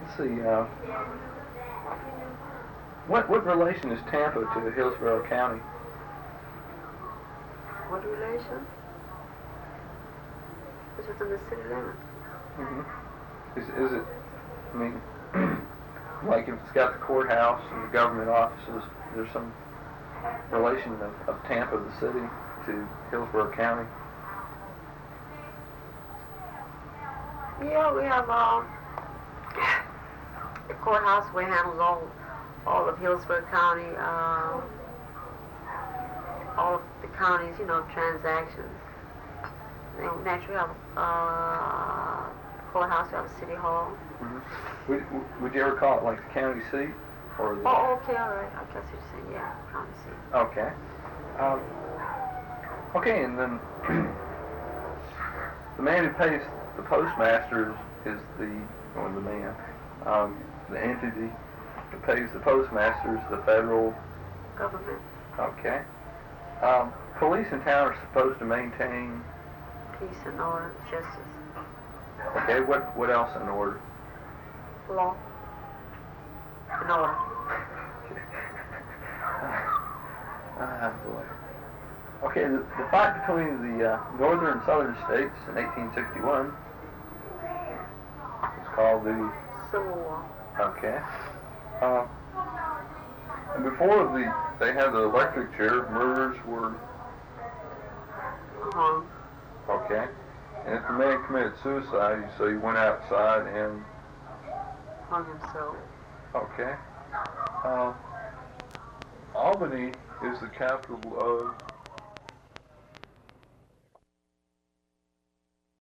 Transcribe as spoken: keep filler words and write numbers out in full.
let's see. Uh, what what relation is Tampa to Hillsborough County? What relation? It's within the city limits. Mm-hmm. Is is it? I mean, like if it's got the courthouse and the government offices, there's some relation of, of Tampa, the city, to Hillsborough County. Yeah, we have uh, the courthouse where it handles all all of Hillsborough County, uh, all of the counties, you know, transactions. And naturally, we have uh, courthouse, we have a city hall. Mm-hmm. Would, would you ever call it like the county seat? Or the Oh, okay, all right. I guess you're saying, yeah, county seat. Okay. Um, okay, and then the man who pays the postmaster is, is the, or the man, um, the entity that pays the postmaster is the federal government. Okay. Um, police in town are supposed to maintain peace and order, justice. Okay, what what else in order? Law. In order. Ah, boy. Okay, the, the fight between the uh, northern and southern states in eighteen sixty-one was called the Civil War. Okay. Uh, and before the they had the electric chair, murders were hung. Okay. And if the man committed suicide, so he went outside and hung himself. Okay. Uh, Albany is the capital of